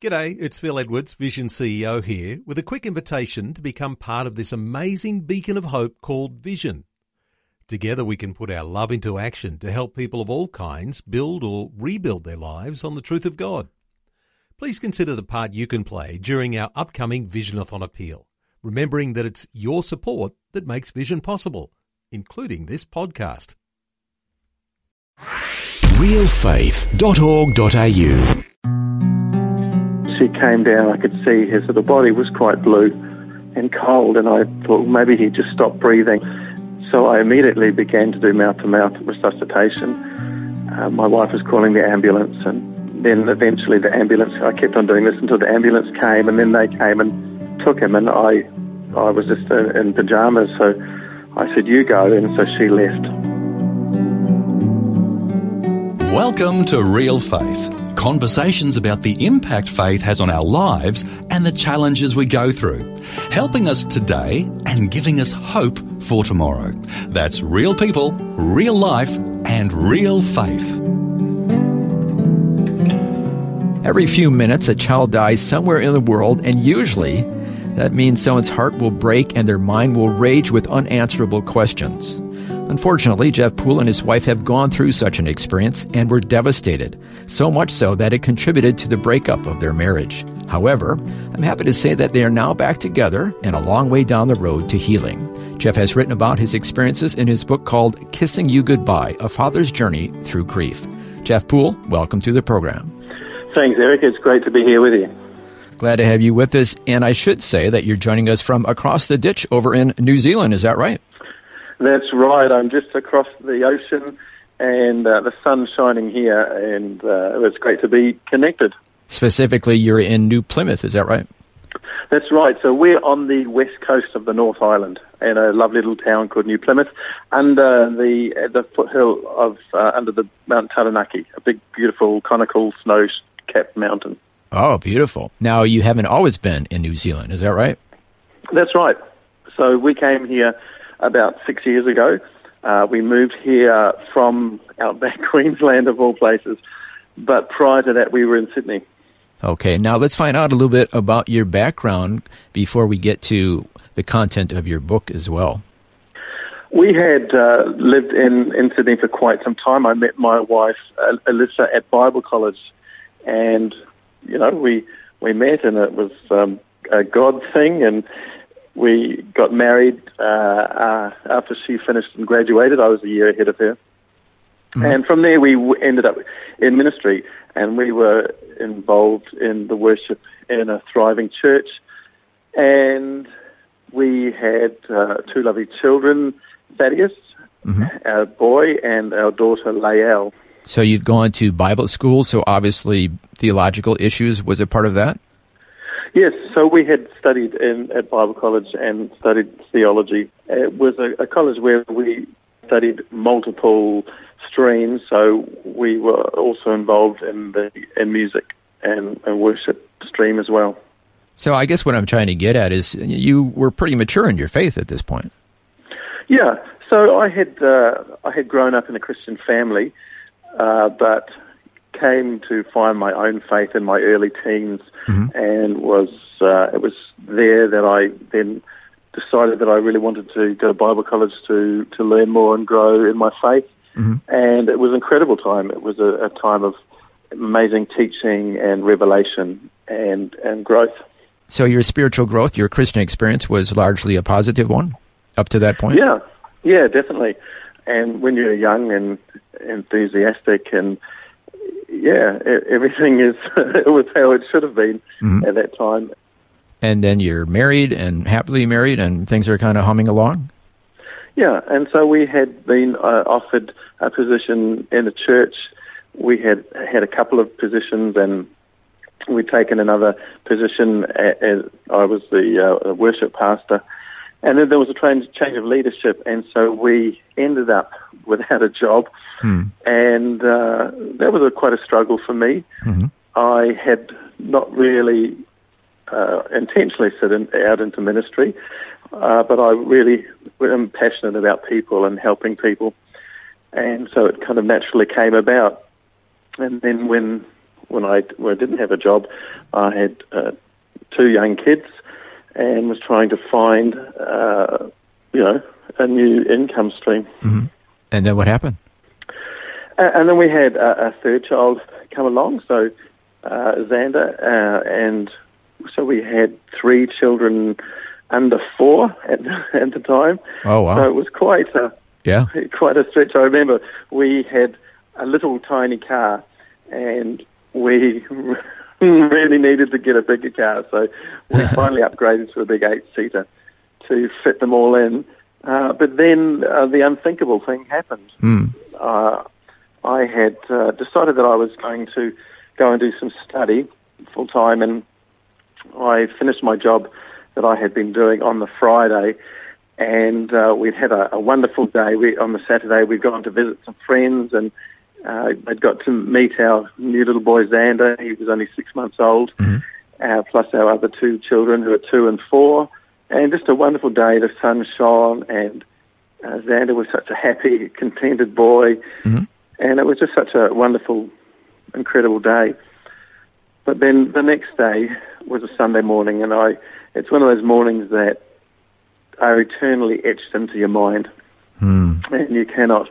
G'day, it's Phil Edwards, Vision CEO here, with a quick invitation to become part of this amazing beacon of hope called Vision. Together we can put our love into action to help people of all kinds build or rebuild their lives on the truth of God. Please consider the part you can play during our upcoming Visionathon appeal, remembering that it's your support that makes Vision possible, including this podcast. realfaith.org.au. She came down, I could see his little body was quite blue and cold, and I thought maybe he'd just stopped breathing. So I immediately began to do mouth-to-mouth resuscitation. My wife was calling the ambulance, and then eventually I kept on doing this until the ambulance came, and then they came and took him, and I was just in pajamas, so I said, "You go," and so she left. Welcome to Real Faith. Conversations about the impact faith has on our lives and the challenges we go through, helping us today and giving us hope for tomorrow. That's real people, real life, and real faith. Every few minutes, a child dies somewhere in the world, and usually that means someone's heart will break and their mind will rage with unanswerable questions. Unfortunately, Jeff Poole and his wife have gone through such an experience and were devastated, so much so that it contributed to the breakup of their marriage. However, I'm happy to say that they are now back together and a long way down the road to healing. Jeff has written about his experiences in his book called Kissing You Goodbye, A Father's Journey Through Grief. Jeff Poole, welcome to the program. Thanks, Eric. It's great to be here with you. Glad to have you with us, and I should say that you're joining us from across the ditch over in New Zealand. Is that right? That's right. I'm just across the ocean, and the sun's shining here, and it's great to be connected. Specifically, you're in New Plymouth, is that right? That's right. So we're on the west coast of the North Island, in a lovely little town called New Plymouth, under the foothill of under the Mount Taranaki, a big, beautiful, conical, snow-capped mountain. Oh, beautiful. Now, you haven't always been in New Zealand, is that right? That's right. So we came here about 6 years ago. We moved here from outback Queensland, of all places, but prior to that we were in Sydney. Okay, now let's find out a little bit about your background before we get to the content of your book as well. We had lived in Sydney for quite some time. I met my wife, Alyssa, at Bible college, and, you know, we met, and it was a God thing, and we got married after she finished and graduated. I was a year ahead of her. Mm-hmm. And from there we ended up in ministry, and we were involved in the worship in a thriving church. And we had two lovely children, Thaddeus, mm-hmm. our boy, and our daughter, Lael. So you'd gone to Bible school, so obviously theological issues was a part of that? Yes, so we had studied at Bible college and studied theology. It was a college where we studied multiple streams, so we were also involved in music and worship stream as well. So I guess what I'm trying to get at is you were pretty mature in your faith at this point. Yeah, so I had grown up in a Christian family, but came to find my own faith in my early teens, mm-hmm. and it was there that I then decided that I really wanted to go to Bible college to learn more and grow in my faith. Mm-hmm. And it was an incredible time. It was a time of amazing teaching and revelation and growth. So your spiritual growth, your Christian experience was largely a positive one up to that point? Yeah, definitely. And when you're young and enthusiastic and everything it was how it should have been mm-hmm. at that time. And then you're married and happily married, and things are kind of humming along? Yeah, and so we had been offered a position in the church. We had a couple of positions, and we'd taken another position as I was the worship pastor. And then there was a change of leadership, and so we ended up without a job. And that was quite a struggle for me. Mm-hmm. I had not really intentionally set out into ministry, but I really am passionate about people and helping people. And so it kind of naturally came about. And then when when I didn't have a job, I had 2 young kids and was trying to find, a new income stream. Mm-hmm. And then what happened? And then we had a third child come along, so Xander, and so we had 3 children under 4 at the time. Oh, wow. So it was quite a stretch. I remember we had a little tiny car, and we really needed to get a bigger car, so we finally upgraded to a big 8-seater to fit them all in. But then the unthinkable thing happened. I had decided that I was going to go and do some study full-time, and I finished my job that I had been doing on the Friday, and we'd had a wonderful day. On the Saturday, we'd gone to visit some friends, and I'd got to meet our new little boy, Xander. He was only 6 months old, plus our other 2 children who are 2 and 4, and just a wonderful day. The sun shone, and Xander was such a happy, contented boy, and it was just such a wonderful, incredible day. But then the next day was a Sunday morning, and it's one of those mornings that are eternally etched into your mind, and you cannot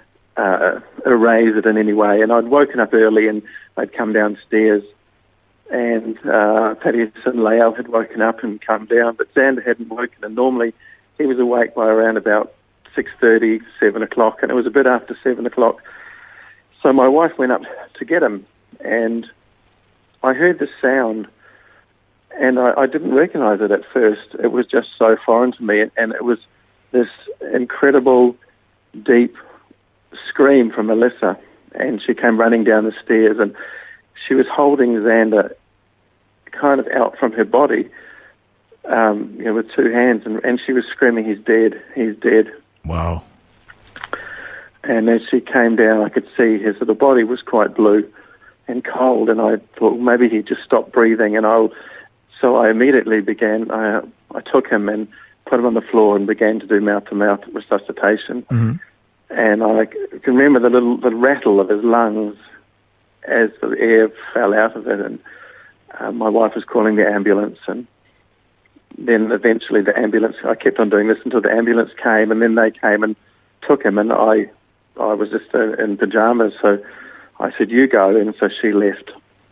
erase it in any way. And I'd woken up early, and I'd come downstairs, and Thaddeus and Lael had woken up and come down, but Xander hadn't woken, and normally he was awake by around about 6:30, 7 o'clock, and it was a bit after 7 o'clock. So my wife went up to get him, and I heard the sound, and I didn't recognize it at first. It was just so foreign to me, and it was this incredible, deep scream from Alyssa, and she came running down the stairs, and she was holding Xander kind of out from her body, with 2 hands, and she was screaming, "He's dead, he's dead." Wow. And as she came down, I could see his little body was quite blue and cold, and I thought maybe he just stopped breathing, so I immediately began, I took him and put him on the floor and began to do mouth-to-mouth resuscitation. And I can remember the rattle of his lungs as the air fell out of it, and my wife was calling the ambulance, and then eventually I kept on doing this until the ambulance came, and then they came and took him, and I was just in pajamas, so I said, "You go," and so she left.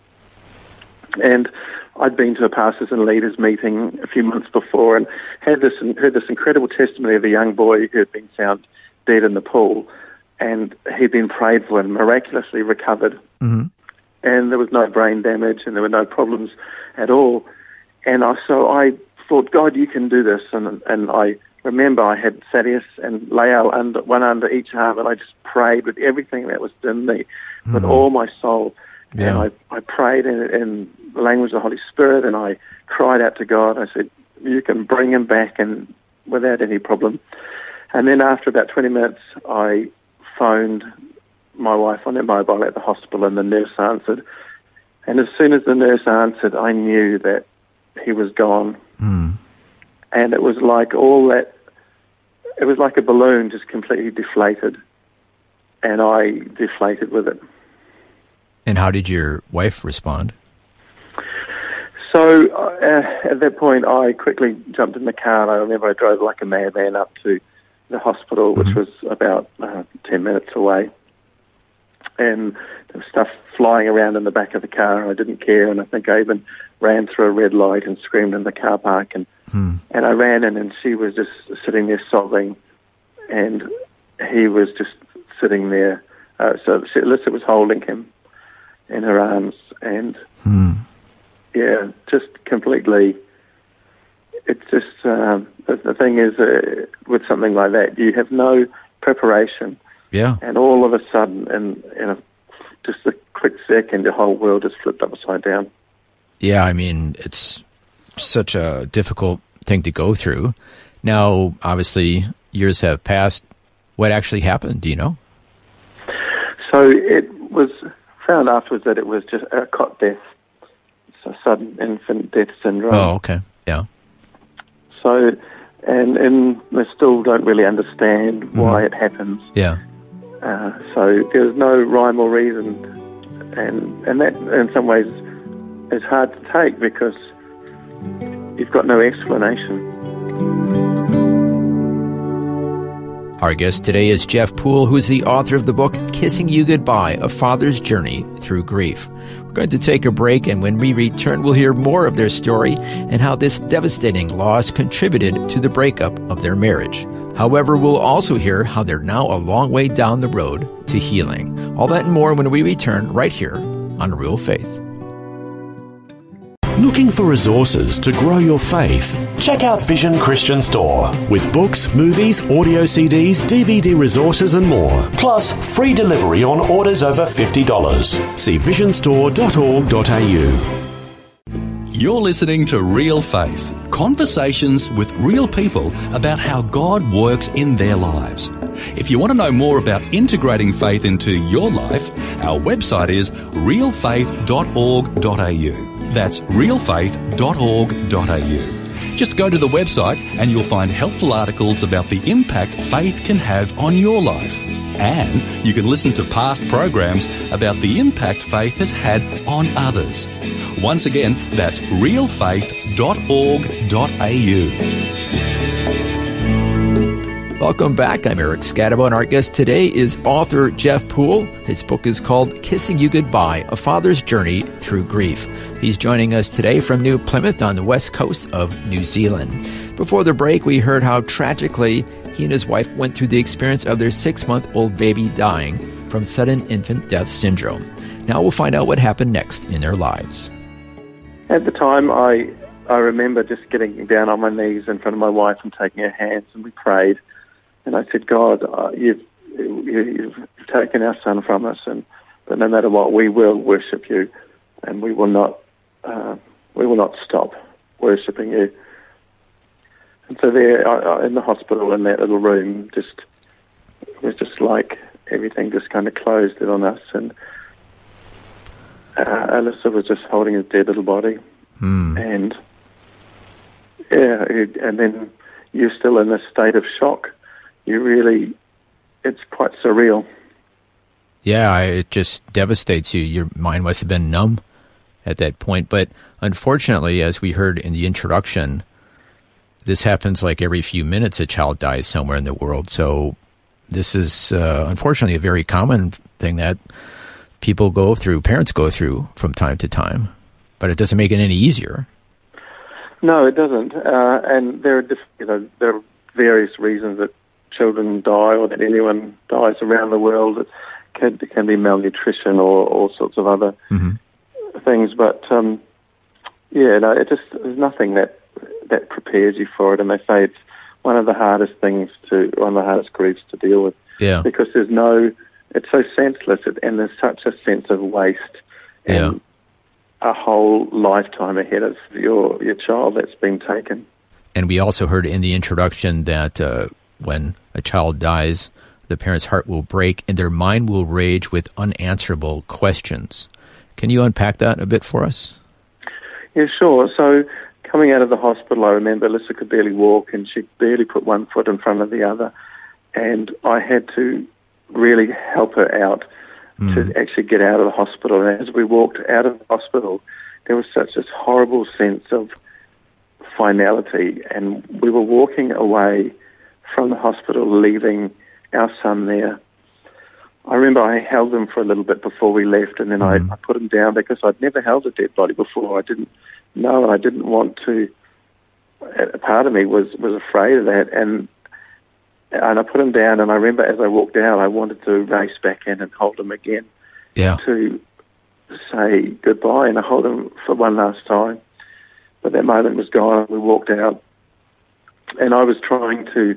And I'd been to a pastors and leaders meeting a few months before and heard this incredible testimony of a young boy who had been found dead in the pool, and he'd been prayed for and miraculously recovered. And there was no brain damage, and there were no problems at all. And so I thought, God, you can do this. And I remember I had Thaddeus and Lael one under each arm, and I just prayed with everything that was in me, with all my soul. Yeah. And I prayed in the language of the Holy Spirit, and I cried out to God. I said, you can bring him back, and without any problem. And then after about 20 minutes, I phoned my wife on her mobile at the hospital, and the nurse answered. And as soon as the nurse answered, I knew that he was gone. And it was like it was like a balloon just completely deflated, and I deflated with it. And how did your wife respond? So at that point, I quickly jumped in the car, and I remember I drove like a madman up to the hospital, which was about 10 minutes away. And there was stuff flying around in the back of the car, and I didn't care, and I think I even ran through a red light and screamed in the car park. And I ran in, and she was just sitting there sobbing, and he was just sitting there. So Alyssa was holding him in her arms, and just completely. It's just the thing is with something like that, you have no preparation, and all of a sudden, in just a quick second, your whole world just flipped upside down. Yeah, I mean, it's such a difficult thing to go through. Now, obviously, years have passed. What actually happened? Do you know? So it was found afterwards that it was just a cot death, so sudden infant death syndrome. Oh, okay, yeah. So, and we still don't really understand why it happens. Yeah. So there's no rhyme or reason And that, in some ways, is hard to take because you've got no explanation. Our guest today is Jeff Poole, who's the author of the book Kissing You Goodbye, A Father's Journey Through Grief. We're going to take a break, and when we return, we'll hear more of their story and how this devastating loss contributed to the breakup of their marriage. However, we'll also hear how they're now a long way down the road to healing. All that and more when we return right here on Real Faith. Looking for resources to grow your faith? Check out Vision Christian Store with books, movies, audio CDs, DVD resources and more. Plus, free delivery on orders over $50. See visionstore.org.au. You're listening to Real Faith, conversations with real people about how God works in their lives. If you want to know more about integrating faith into your life, our website is realfaith.org.au. That's realfaith.org.au. Just go to the website and you'll find helpful articles about the impact faith can have on your life. And you can listen to past programs about the impact faith has had on others. Once again, that's realfaith.org.au. Welcome back. I'm Eric Scadabo, and our guest today is author Jeff Poole. His book is called Kissing You Goodbye, A Father's Journey Through Grief. He's joining us today from New Plymouth on the west coast of New Zealand. Before the break, we heard how tragically he and his wife went through the experience of their 6-month-old baby dying from sudden infant death syndrome. Now we'll find out what happened next in their lives. At the time, I remember just getting down on my knees in front of my wife and taking her hands, and we prayed. And I said, God, you've taken our son from us, but no matter what, we will worship you, and we will not stop worshiping you. And so there, in the hospital, in that little room, it was just like everything just kind of closed in on us, and Alyssa was just holding his dead little body, and then you're still in this state of shock. It's quite surreal. Yeah, it just devastates you. Your mind must have been numb at that point. But unfortunately, as we heard in the introduction, this happens like every few minutes a child dies somewhere in the world. So this is unfortunately a very common thing that parents go through from time to time. But it doesn't make it any easier. No, it doesn't. And there are various reasons that children die or that anyone dies around the world. It can be malnutrition or all sorts of other things. But there's nothing that prepares you for it. And they say it's one of the hardest griefs to deal with. Yeah. Because it's so senseless, and there's such a sense of waste and a whole lifetime ahead of your child that's been taken. And we also heard in the introduction that when a child dies, the parent's heart will break and their mind will rage with unanswerable questions. Can you unpack that a bit for us? Yeah, sure. So coming out of the hospital, I remember Alyssa could barely walk and she barely put one foot in front of the other. And I had to really help her out to actually get out of the hospital. And as we walked out of the hospital, there was such this horrible sense of finality. And we were walking away from the hospital, leaving our son there. I remember I held him for a little bit before we left, and then I put him down because I'd never held a dead body before. I didn't know, and I didn't want to. A part of me was afraid of that, and I put him down, and I remember as I walked out, I wanted to race back in and hold him again to say goodbye, and I held him for one last time. But that moment was gone. We walked out, and I was trying to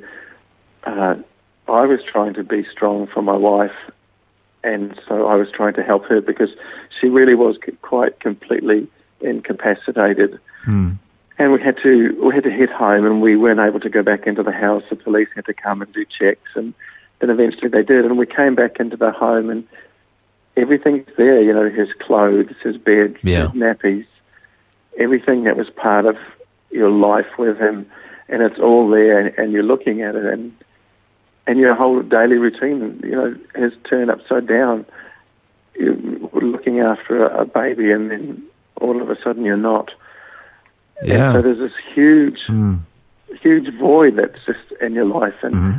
be strong for my wife, and so I was trying to help her because she really was quite completely incapacitated. And we had to head home, and we weren't able to go back into the house. The police had to come and do checks, and then eventually they did. And we came back into the home, and everything's there. You know, his clothes, his bed, his nappies, everything that was part of your life with him, and it's all there. And you're looking at it, and your whole daily routine, you know, has turned upside down. you're looking after a baby, and then all of a sudden you're not. Yeah. And so there's this huge void that's just in your life, and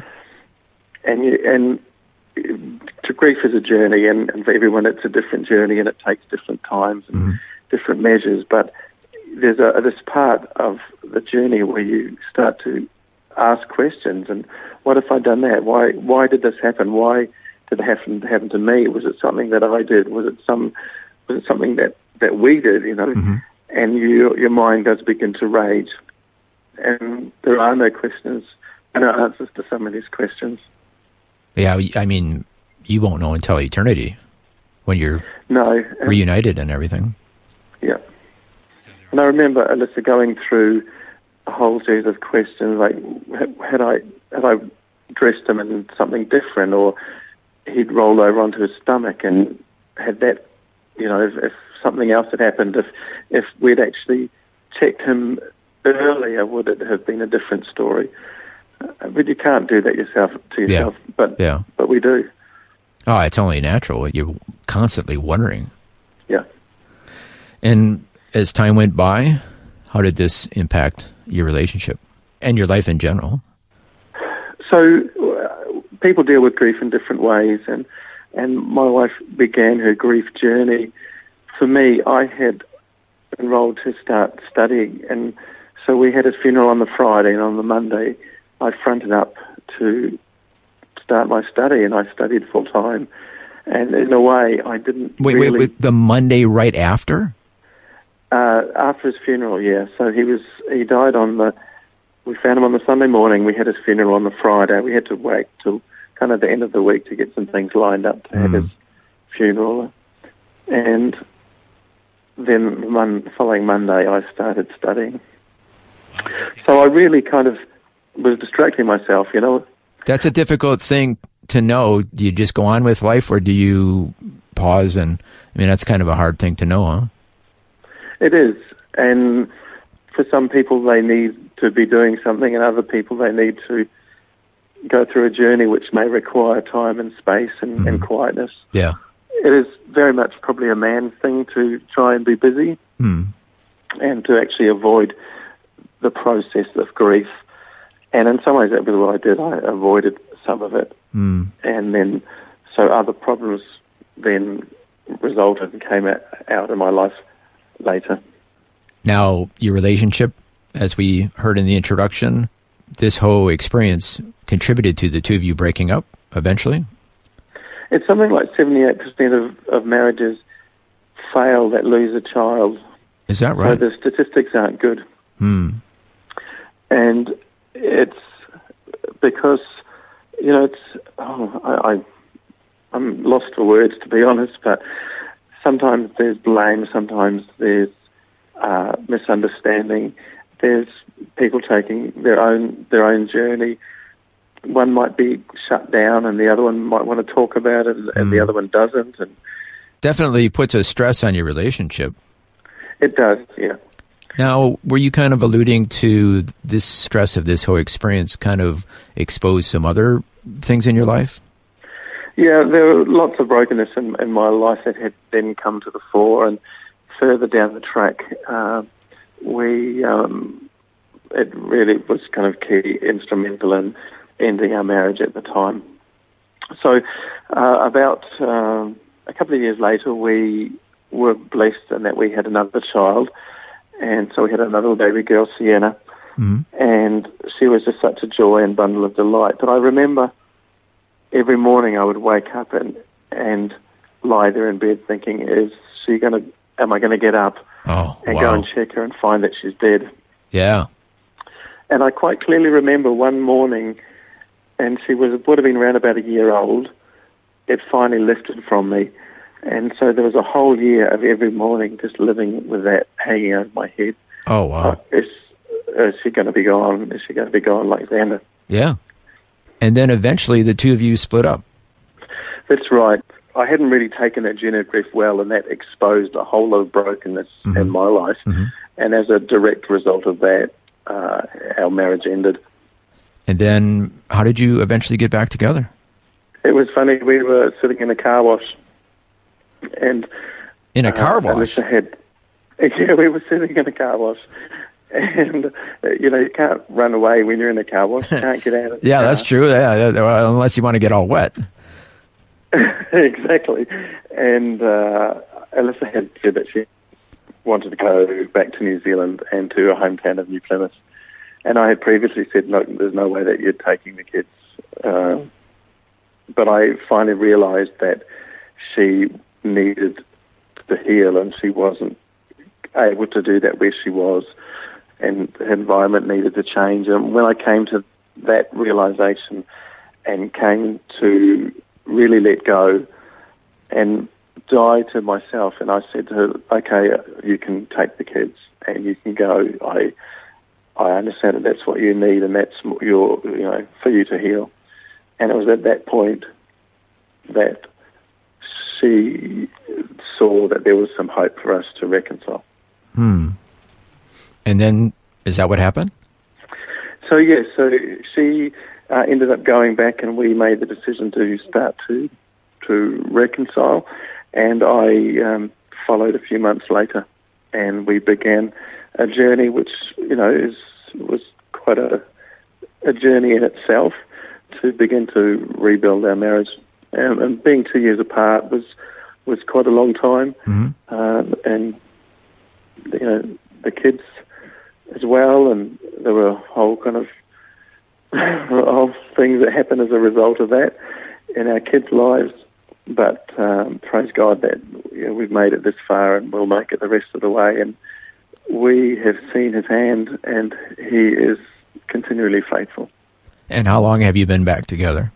to grief is a journey, and for everyone it's a different journey, and it takes different times and different measures. But there's this part of the journey where you start to ask questions, and what if I'd done that? Why did this happen? Why did it happen to me? Was it something that I did? Was it something that we did? You know, and your mind does begin to rage, and there are no questions, no answers to some of these questions. Yeah, I mean, you won't know until eternity when you're reunited and everything. Yeah. And I remember Alyssa going through a whole series of questions, like had I dressed him in something different, or he'd rolled over onto his stomach, and had that, you know, if something else had happened, if we'd actually checked him earlier, would it have been a different story? But you can't do that to yourself, but we do. Oh, it's only natural. You're constantly wondering. Yeah. And as time went by, how did this impact your relationship and your life in general? So people deal with grief in different ways, and my wife began her grief journey. For me, I had enrolled to start studying, and so we had his funeral on the Friday, and on the Monday I fronted up to start my study, and I studied full time. And in a way, I didn't Wait, the Monday right after? After his funeral, yeah. So he died we found him on the Sunday morning. We had his funeral on the Friday. We had to wait till kind of the end of the week to get some things lined up to have his funeral. And then the following Monday, I started studying. So I really kind of was distracting myself, you know. That's a difficult thing to know. Do you just go on with life, or do you pause? And I mean, that's kind of a hard thing to know, huh? It is. And for some people, they need to be doing something, and other people, they need to go through a journey which may require time and space and quietness. Yeah. It is very much probably a man thing to try and be busy and to actually avoid the process of grief. And in some ways, that was what I did. I avoided some of it. And then, so other problems then resulted and came out in my life later. Now, your relationship, as we heard in the introduction, this whole experience contributed to the two of you breaking up eventually? It's something like 78% of marriages fail that lose a child. Is that right? So the statistics aren't good. And it's because, you know, I'm lost for words, to be honest, but sometimes there's blame, sometimes there's misunderstanding, there's people taking their own journey. One might be shut down, and the other one might want to talk about it, and the other one doesn't. And definitely puts a stress on your relationship. It does, yeah. Now, were you kind of alluding to this stress of this whole experience kind of expose some other things in your life? Yeah, there were lots of brokenness in my life that had then come to the fore, and further down the track, it really was kind of key, instrumental in ending our marriage at the time. So about a couple of years later, we were blessed in that we had another child, and so we had another baby girl, Sienna, and she was just such a joy and bundle of delight. But I remember every morning I would wake up and lie there in bed thinking, am I going to get up and go and check her and find that she's dead? Yeah. And I quite clearly remember one morning, and she would have been around about a year old, it finally lifted from me. And so there was a whole year of every morning just living with that hanging over my head. Oh, wow. Is she going to be gone? Is she going to be gone like Xander? Yeah. And then eventually the two of you split up. That's right. I hadn't really taken that journey of grief well, and that exposed a whole lot of brokenness in my life. And as a direct result of that, our marriage ended. And then how did you eventually get back together? It was funny. We were sitting in a car wash And in a car wash? We were sitting in a car wash. And, you can't run away when you're in a car wash. You can't get out of the car. That's true. Yeah, unless you want to get all wet. Exactly. And Alyssa had said that she wanted to go back to New Zealand and to her hometown of New Plymouth. And I had previously said, no, there's no way that you're taking the kids. But I finally realised that she needed to heal, and she wasn't able to do that where she was, and her environment needed to change. And when I came to that realisation and came to really let go and die to myself, and I said to her, okay, you can take the kids and you can go. I understand that that's what you need, and that's your, for you to heal. And it was at that point that she saw that there was some hope for us to reconcile. And then, is that what happened? So she ended up going back, and we made the decision to start to reconcile. And I followed a few months later, and we began a journey which, was quite a journey in itself to begin to rebuild our marriage. And being 2 years apart was quite a long time. And, the kids as well, and there were a whole kind of things that happened as a result of that in our kids' lives. But praise God that we've made it this far, and we'll make it the rest of the way. And we have seen His hand, and He is continually faithful. And how long have you been back together?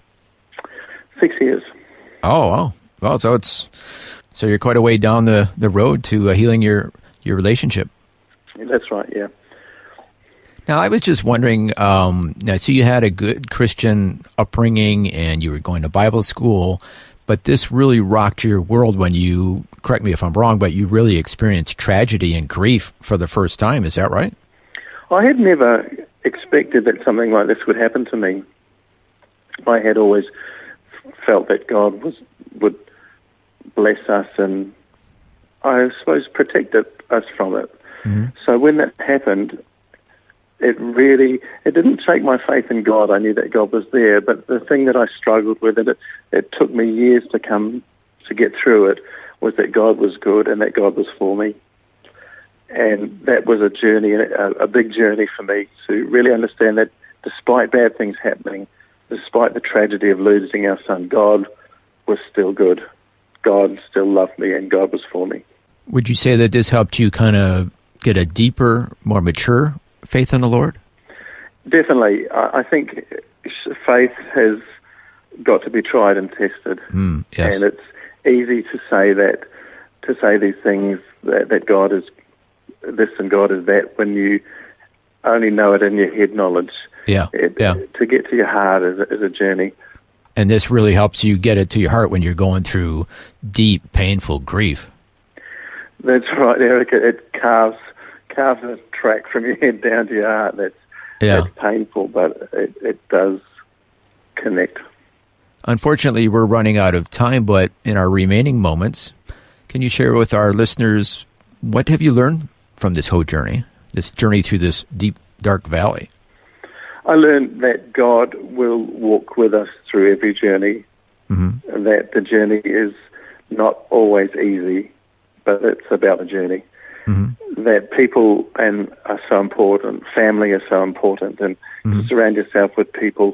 6 years. Oh, wow. Well, so you're quite a way down the road to healing your relationship. That's right, yeah. Now, I was just wondering, so you had a good Christian upbringing and you were going to Bible school, but this really rocked your world when you, correct me if I'm wrong, but you really experienced tragedy and grief for the first time. Is that right? I had never expected that something like this would happen to me. I had always felt that God would bless us and, I suppose, protect us from it. So when that happened, it didn't shake my faith in God. I knew that God was there, but the thing that I struggled with, and it took me years to get through it, was that God was good and that God was for me. And that was a journey, a big journey for me to really understand that despite bad things happening, despite the tragedy of losing our son, God was still good. God still loved me, and God was for me. Would you say that this helped you kind of get a deeper, more mature faith in the Lord? Definitely. I think faith has got to be tried and tested. Yes. And it's easy to say these things that God is this and God is that when you only know it in your head knowledge. To get to your heart is a journey. And this really helps you get it to your heart when you're going through deep, painful grief. That's right, Eric. It carves a track from your head down to your heart. That's painful, but it does connect. Unfortunately, we're running out of time, but in our remaining moments, can you share with our listeners, what have you learned from this whole journey, through this deep, dark valley? I learned that God will walk with us through every journey, and that the journey is not always easy, but it's about the journey. That people are so important, family is so important, and to surround yourself with people,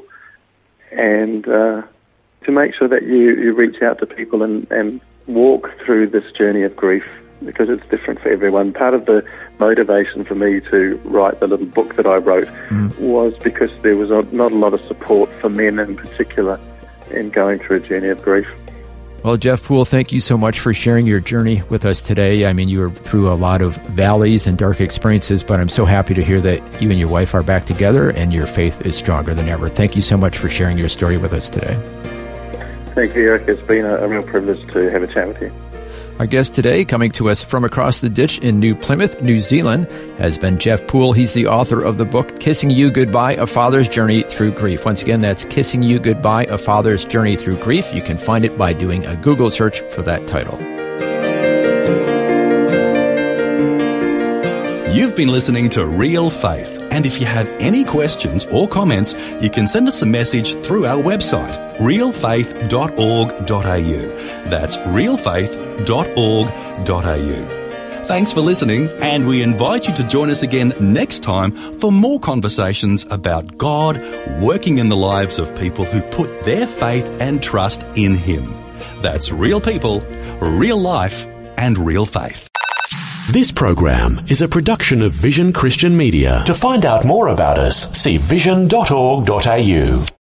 and to make sure that you reach out to people and walk through this journey of grief, because it's different for everyone. Part of the motivation for me to write the little book that I wrote was because there was not a lot of support for men in particular in going through a journey of grief. Well, Jeff Poole, thank you so much for sharing your journey with us today. I mean, you were through a lot of valleys and dark experiences, but I'm so happy to hear that you and your wife are back together and your faith is stronger than ever. Thank you so much for sharing your story with us today. Thank you, Eric. It's been a real privilege to have a chat with you. Our guest today, coming to us from across the ditch in New Plymouth, New Zealand, has been Jeff Poole. He's the author of the book, Kissing You Goodbye, A Father's Journey Through Grief. Once again, that's Kissing You Goodbye, A Father's Journey Through Grief. You can find it by doing a Google search for that title. You've been listening to Real Faith, and if you have any questions or comments, you can send us a message through our website, realfaith.org.au. That's realfaith.org.au. Thanks for listening, and we invite you to join us again next time for more conversations about God working in the lives of people who put their faith and trust in Him. That's real people, real life, and real faith. This program is a production of Vision Christian Media. To find out more about us, see vision.org.au.